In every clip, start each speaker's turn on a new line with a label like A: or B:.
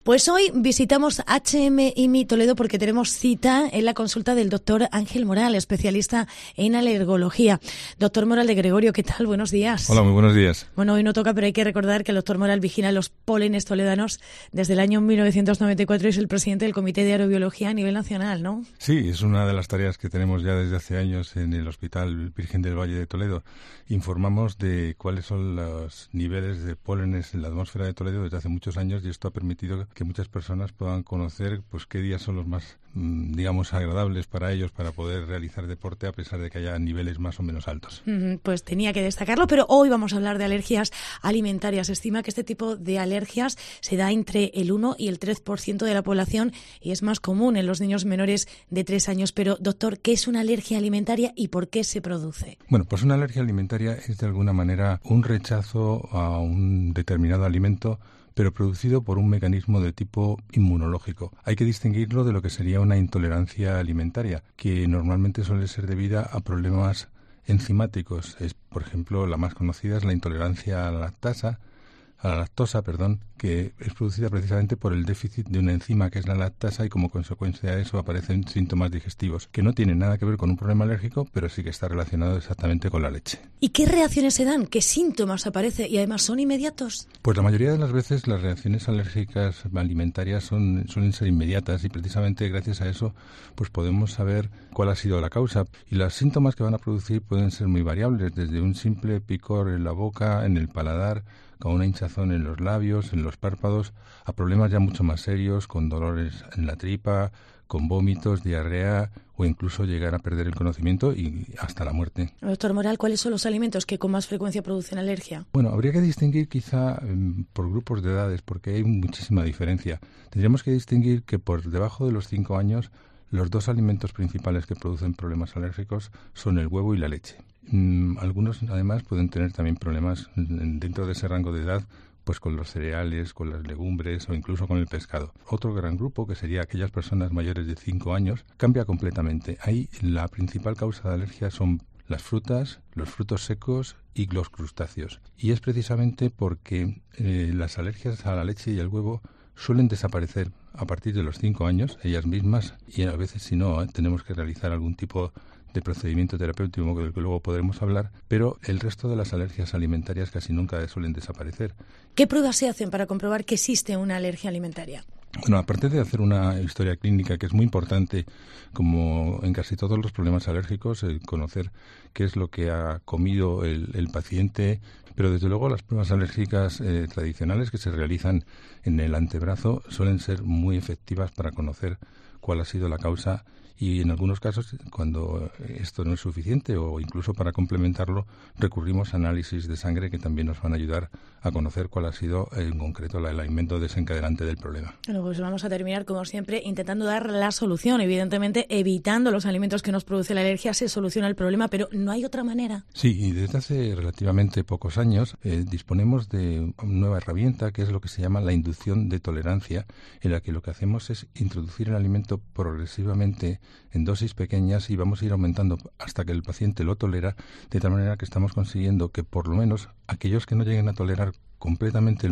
A: Pues hoy visitamos HM&I Toledo porque tenemos cita en la consulta del doctor Ángel Moral, especialista en alergología. Doctor Moral de Gregorio, ¿qué tal? Buenos días.
B: Hola, muy buenos días.
A: Bueno, hoy no toca, pero hay que recordar que el doctor Moral vigila los pólenes toledanos desde el año 1994 y es el presidente del Comité de Aerobiología a nivel nacional, ¿no?
B: Sí, es una de las tareas que tenemos ya desde hace años en el Hospital Virgen del Valle de Toledo. Informamos de cuáles son los niveles de pólenes en la atmósfera de Toledo desde hace muchos años y esto ha permitido que muchas personas puedan conocer pues qué días son los más, digamos, agradables para ellos para poder realizar deporte a pesar de que haya niveles más o menos altos.
A: Pues tenía que destacarlo, pero hoy vamos a hablar de alergias alimentarias. Se estima que este tipo de alergias se da entre el 1 y el 3% de la población y es más común en los niños menores de 3 años. Pero, doctor, ¿qué es una alergia alimentaria y por qué se produce?
B: Bueno, pues una alergia alimentaria es de alguna manera un rechazo a un determinado alimento pero producido por un mecanismo de tipo inmunológico. Hay que distinguirlo de lo que sería una intolerancia alimentaria, que normalmente suele ser debida a problemas enzimáticos. Por ejemplo, la más conocida es la intolerancia a la lactosa, que es producida precisamente por el déficit de una enzima que es la lactasa y como consecuencia de eso aparecen síntomas digestivos que no tienen nada que ver con un problema alérgico, pero sí que está relacionado exactamente con la leche.
A: ¿Y qué reacciones se dan? ¿Qué síntomas aparecen? Y además, ¿son inmediatos?
B: Pues la mayoría de las veces las reacciones alérgicas alimentarias suelen ser inmediatas y precisamente gracias a eso pues podemos saber cuál ha sido la causa. Y los síntomas que van a producir pueden ser muy variables, desde un simple picor en la boca, en el paladar, con una hinchazón en los labios, en los párpados, a problemas ya mucho más serios, con dolores en la tripa, con vómitos, diarrea o incluso llegar a perder el conocimiento y hasta la muerte.
A: Doctor Moral, ¿cuáles son los alimentos que con más frecuencia producen alergia?
B: Bueno, habría que distinguir quizá por grupos de edades porque hay muchísima diferencia. Tendríamos que distinguir que por debajo de los 5 años los dos alimentos principales que producen problemas alérgicos son el huevo y la leche. Algunos además pueden tener también problemas dentro de ese rango de edad pues con los cereales, con las legumbres o incluso con el pescado. Otro gran grupo, que sería aquellas personas mayores de 5 años, cambia completamente. Ahí la principal causa de alergia son las frutas, los frutos secos y los crustáceos. Y es precisamente porque las alergias a la leche y al huevo suelen desaparecer a partir de los 5 años, ellas mismas, y a veces si no, tenemos que realizar algún tipo de procedimiento terapéutico del que luego podremos hablar, pero el resto de las alergias alimentarias casi nunca suelen desaparecer.
A: ¿Qué pruebas se hacen para comprobar que existe una alergia alimentaria?
B: Bueno, aparte de hacer una historia clínica, que es muy importante, como en casi todos los problemas alérgicos, conocer qué es lo que ha comido el paciente, pero desde luego las pruebas alérgicas tradicionales que se realizan en el antebrazo suelen ser muy efectivas para conocer cuál ha sido la causa y en algunos casos, cuando esto no es suficiente o incluso para complementarlo, recurrimos a análisis de sangre que también nos van a ayudar a conocer cuál ha sido en concreto el alimento desencadenante del problema.
A: Bueno, pues vamos a terminar, como siempre, intentando dar la solución. Evidentemente, evitando los alimentos que nos produce la alergia se soluciona el problema, pero ¿no hay otra manera?
B: Sí, y desde hace relativamente pocos años disponemos de una nueva herramienta que es lo que se llama la inducción de tolerancia, en la que lo que hacemos es introducir el alimento progresivamente en dosis pequeñas y vamos a ir aumentando hasta que el paciente lo tolera, de tal manera que estamos consiguiendo que por lo menos aquellos que no lleguen a tolerar completamente el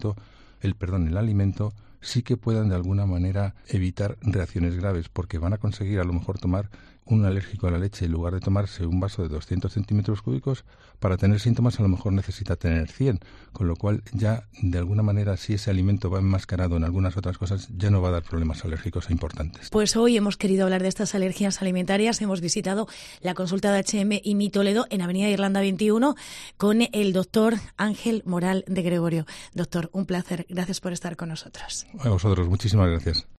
B: alimento, sí que puedan de alguna manera evitar reacciones graves, porque van a conseguir a lo mejor tomar un alérgico a la leche en lugar de tomarse un vaso de 200 centímetros cúbicos, para tener síntomas a lo mejor necesita tener 100, con lo cual ya de alguna manera si ese alimento va enmascarado en algunas otras cosas ya no va a dar problemas alérgicos importantes.
A: Pues hoy hemos querido hablar de estas alergias alimentarias. Hemos visitado la consulta de HM&I Toledo en Avenida Irlanda 21 con el doctor Ángel Moral de Gregorio. Doctor, un placer. Gracias por estar con nosotros.
B: A vosotros, muchísimas gracias.